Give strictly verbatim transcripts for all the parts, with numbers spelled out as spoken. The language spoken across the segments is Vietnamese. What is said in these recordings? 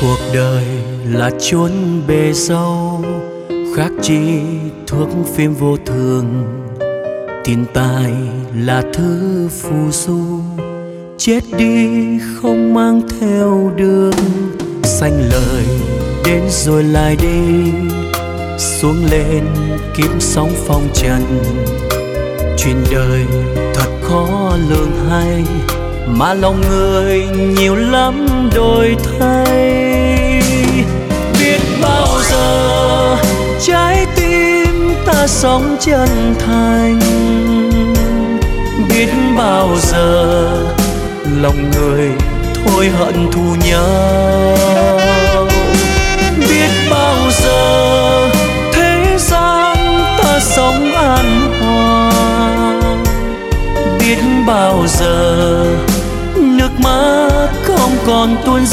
Cuộc đời là chốn bề dâu, khác chi thuốc phim vô thường. Tiền tài là thứ phù du, chết đi không mang theo đường. Xanh lời đến rồi lại đi, xuống lên kiếm sóng phong trần. Chuyện đời thật khó lường hay, mà lòng người nhiều lắm đổi thay. Biết bao giờ trái tim ta sống chân thành, biết bao giờ lòng người thôi hận thù nhau. Biết bao giờ thế gian ta sống an hòa, biết bao giờ nước mắt không còn tuôn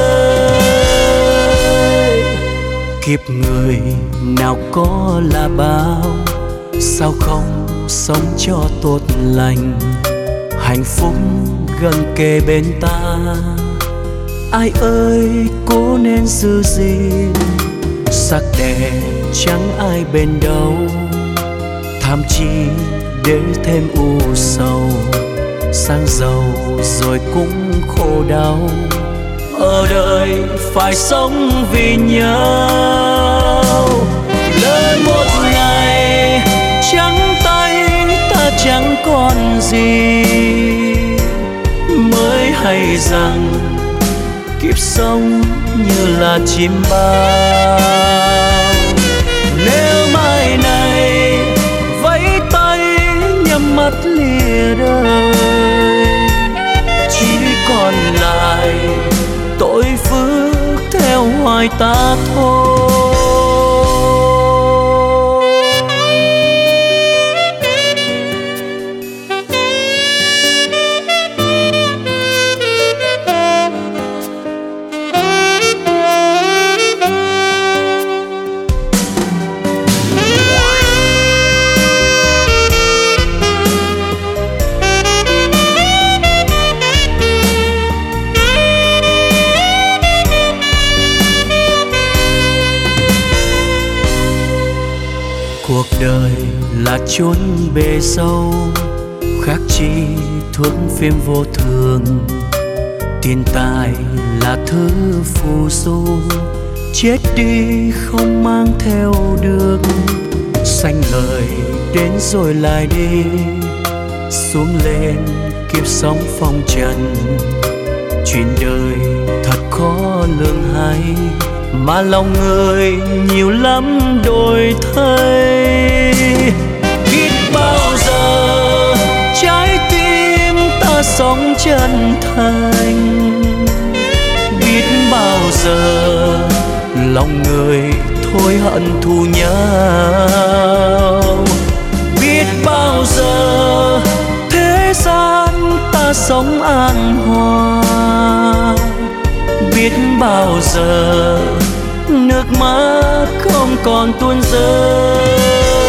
rơi. Kiếp người nào có là bao, sao không sống cho tốt lành. Hạnh phúc gần kề bên ta, ai ơi cố nên giữ gìn. Sắc đẹp chẳng ai bên đâu, tham chi để thêm u sầu. Sang giàu rồi cũng khổ đau, ở đời phải sống vì nhau. Lỡ một ngày trắng tay ta chẳng còn gì, mới hay rằng kiếp sống như là chim bao. Nếu mai này vẫy tay nhắm mắt lìa đời, chỉ còn lại tội phước theo hoài ta thôi. Cuộc đời là chốn bề dâu, khác chi thuốc phim vô thường. Tiền tài là thứ phù du, chết đi không mang theo được. Xanh lời đến rồi lại đi, xuống lên kiếp sống phong trần. Chuyện đời thật khó lường hay, mà lòng người nhiều lắm đổi thay. Biết bao giờ trái tim ta sống chân thành, biết bao giờ lòng người thôi hận thù nhau. Biết bao giờ thế gian ta sống an hòa, biết bao giờ nước mắt không còn tuôn rơi.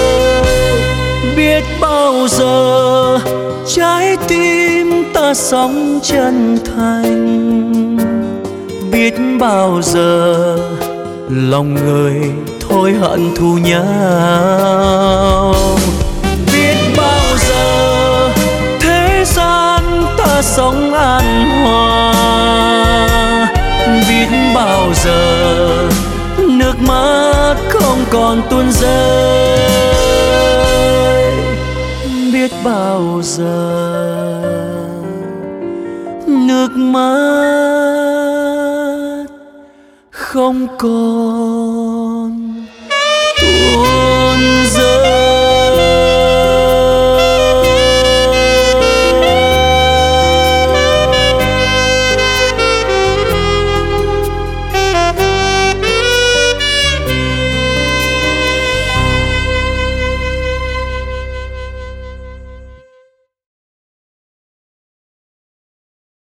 Biết bao giờ trái tim ta sống chân thành, biết bao giờ lòng người thôi hận thù nhau. Biết bao giờ thế gian ta sống an hòa, biết bao giờ nước mắt không còn tuôn rơi. Biết bao giờ nước mắt không còn